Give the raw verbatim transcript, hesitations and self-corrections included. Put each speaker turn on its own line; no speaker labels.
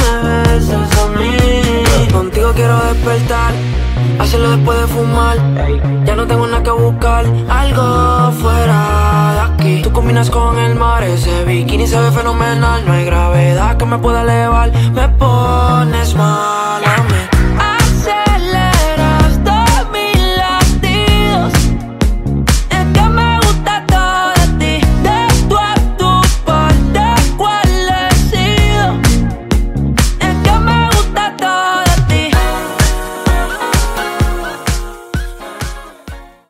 besas a mí. Contigo quiero despertar, hacerlo después de fumar. Ya no tengo nada que buscar, algo fuera de aquí. Tú combinas con el mar, ese bikini se ve fenomenal. No hay gravedad que me pueda elevar, me pones mal.